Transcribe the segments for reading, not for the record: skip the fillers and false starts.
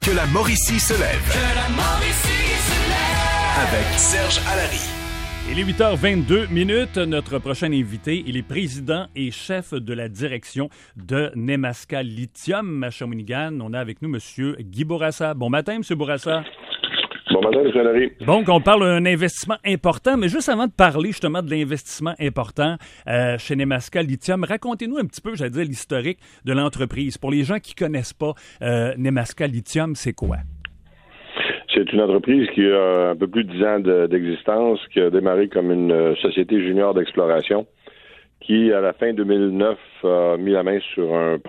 Que la Mauricie se lève. Que la Mauricie se lève. Avec Serge Allary. Il est 8h22. Notre prochain invité, il est président et chef de la direction de Nemaska Lithium à Shawinigan. On a avec nous M. Guy Bourassa. Bon matin, M. Bourassa. Bon matin, M. Allary. Donc, on parle d'un investissement important, mais juste avant de parler justement de l'investissement important chez Nemaska Lithium, racontez-nous un petit peu, j'allais dire, l'historique de l'entreprise. Pour les gens qui ne connaissent pas Nemaska Lithium, c'est quoi? C'est une entreprise qui a un peu plus de 10 ans d'existence, qui a démarré comme une société junior d'exploration, qui, à la fin 2009, a mis la main sur un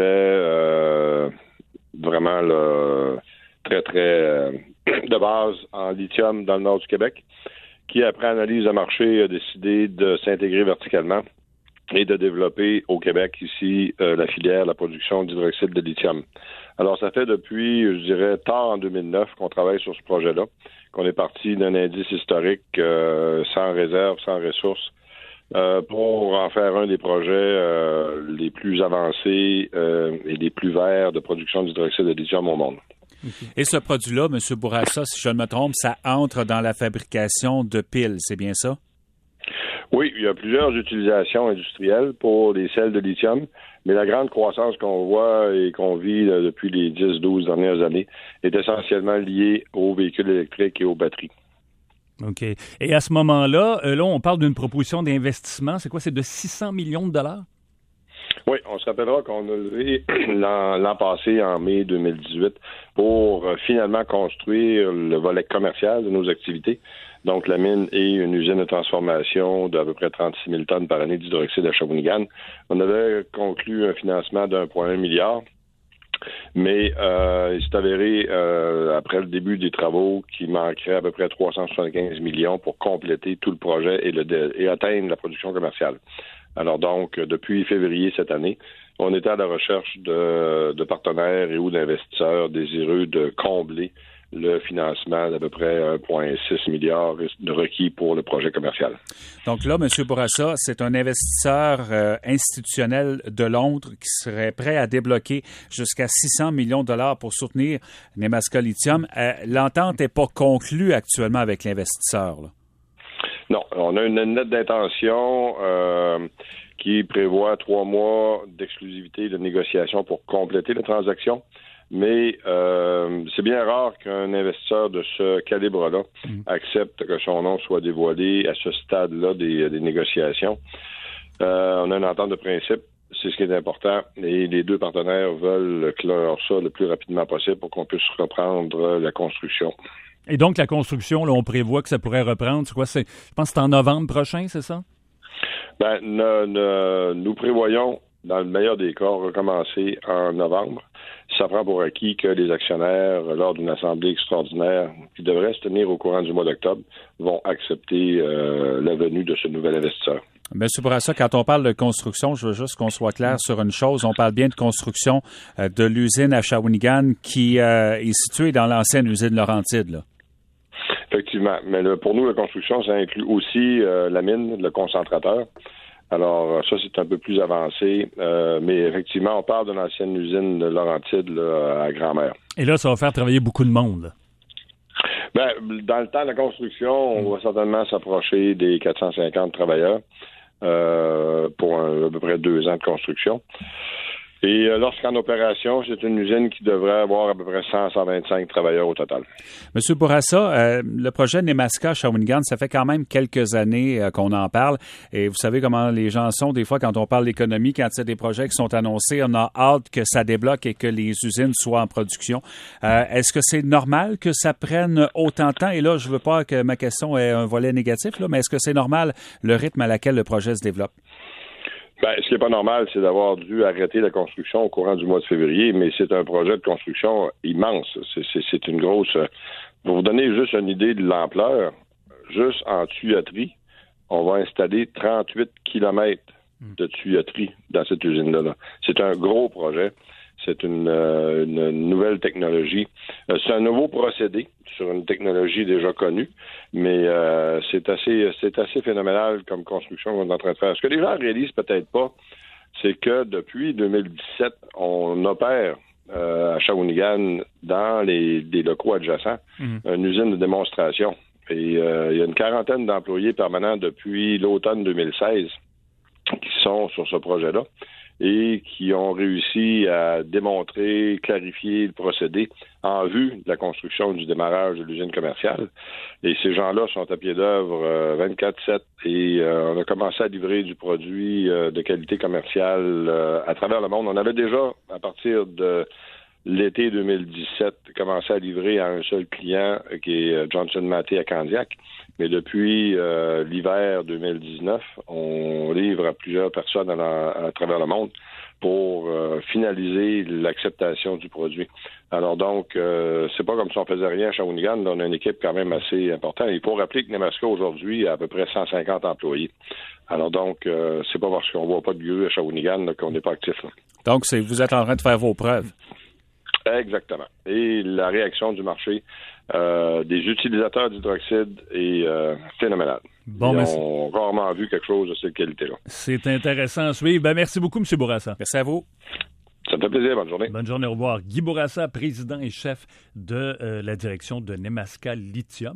projet vraiment là, très, très de base en lithium dans le nord du Québec, qui, après analyse de marché, a décidé de s'intégrer verticalement et de développer au Québec, ici, la filière, la production d'hydroxyde de lithium. Alors, ça fait depuis, je dirais, tard en 2009 qu'on travaille sur ce projet-là, qu'on est parti d'un indice historique sans réserve, sans ressources, pour en faire un des projets les plus avancés et les plus verts de production d'hydroxyde de lithium au monde. Et ce produit-là, M. Bourassa, si je ne me trompe, ça entre dans la fabrication de piles, c'est bien ça? Oui, il y a plusieurs utilisations industrielles pour les sels de lithium, mais la grande croissance qu'on voit et qu'on vit là, depuis les 10-12 dernières années est essentiellement liée aux véhicules électriques et aux batteries. OK. Et à ce moment-là, là, on parle d'une proposition d'investissement. C'est quoi? C'est de 600 millions de dollars? Oui, on se rappellera qu'on a levé l'an passé, en mai 2018, pour finalement construire le volet commercial de nos activités. Donc, la mine et une usine de transformation d'à peu près 36 000 tonnes par année d'hydroxyde à Shawinigan. On avait conclu un financement d'1,1 milliard, mais il s'est avéré, après le début des travaux, qu'il manquerait à peu près 375 millions pour compléter tout le projet et atteindre la production commerciale. Alors donc, depuis février cette année, on était à la recherche de partenaires et ou d'investisseurs désireux de combler le financement d'à peu près 1,6 milliard de requis pour le projet commercial. Donc là, M. Bourassa, c'est un investisseur institutionnel de Londres qui serait prêt à débloquer jusqu'à 600 millions de dollars pour soutenir Nemaska Lithium. L'entente n'est pas conclue actuellement avec l'investisseur, là. Non, on a une note d'intention qui prévoit 3 mois d'exclusivité de négociation pour compléter la transaction. Mais c'est bien rare qu'un investisseur de ce calibre-là accepte que son nom soit dévoilé à ce stade-là des négociations. On a une entente de principe, c'est ce qui est important, et les deux partenaires veulent clore ça le plus rapidement possible pour qu'on puisse reprendre la construction. Et donc, la construction, là, on prévoit que ça pourrait reprendre. C'est quoi? Je pense que c'est en novembre prochain, c'est ça? Ben, nous prévoyons, dans le meilleur des cas, recommencer en novembre. Ça prend pour acquis que les actionnaires, lors d'une assemblée extraordinaire qui devrait se tenir au courant du mois d'octobre, vont accepter la venue de ce nouvel investisseur. M. Bourassa, quand on parle de construction, je veux juste qu'on soit clair sur une chose. On parle bien de construction de l'usine à Shawinigan qui est située dans l'ancienne usine Laurentide, là. Effectivement. Mais pour nous, la construction, ça inclut aussi la mine, le concentrateur. Alors, ça, c'est un peu plus avancé. Mais effectivement, on parle de l'ancienne usine de Laurentide là, à Grand-Mère. Et là, ça va faire travailler beaucoup de monde, là. Ben, dans le temps de la construction, on va certainement s'approcher des 450 travailleurs pour à peu près 2 ans de construction. Et lorsqu'en opération, c'est une usine qui devrait avoir à peu près 125 travailleurs au total. Monsieur Bourassa, le projet Nemaska Shawinigan, ça fait quand même quelques années qu'on en parle. Et vous savez comment les gens sont. Des fois, quand on parle d'économie, quand il y a des projets qui sont annoncés, on a hâte que ça débloque et que les usines soient en production. Est-ce que c'est normal que ça prenne autant de temps? Et là, je veux pas que ma question ait un volet négatif, là, mais est-ce que c'est normal le rythme à laquelle le projet se développe? Ben, ce qui n'est pas normal, c'est d'avoir dû arrêter la construction au courant du mois de février, mais c'est un projet de construction immense. C'est une grosse... Pour vous donner juste une idée de l'ampleur, juste en tuyauterie, on va installer 38 kilomètres de tuyauterie dans cette usine-là. C'est un gros projet. C'est une nouvelle technologie. C'est un nouveau procédé sur une technologie déjà connue, mais c'est assez phénoménal comme construction qu'on est en train de faire. Ce que les gens réalisent peut-être pas, c'est que depuis 2017, on opère à Shawinigan, dans les locaux adjacents, une usine de démonstration. Et il y a une quarantaine d'employés permanents depuis l'automne 2016 qui sont sur ce projet-là et qui ont réussi à démontrer, clarifier le procédé en vue de la construction du démarrage de l'usine commerciale. Et ces gens-là sont à pied d'œuvre 24/7 et on a commencé à livrer du produit de qualité commerciale à travers le monde. On avait déjà, à partir de l'été 2017, commencé à livrer à un seul client qui est Johnson Matthey à Candiac. Mais depuis l'hiver 2019, on livre à plusieurs personnes à travers le monde pour finaliser l'acceptation du produit. Alors donc, c'est pas comme si on faisait rien à Shawinigan. Là, on a une équipe quand même assez importante. Il faut rappeler que Nemaska aujourd'hui a à peu près 150 employés. Alors donc, c'est pas parce qu'on voit pas de grue à Shawinigan là, qu'on n'est pas actif. Là. Donc, vous êtes en train de faire vos preuves. Exactement. Et la réaction du marché des utilisateurs d'hydroxyde est phénoménale. Bon, ils ont rarement vu quelque chose de cette qualité-là. C'est intéressant à suivre. Ben, merci beaucoup, M. Bourassa. Merci à vous. Ça me fait plaisir. Bonne journée. Bonne journée. Au revoir. Guy Bourassa, président et chef de la direction de Nemaska Lithium.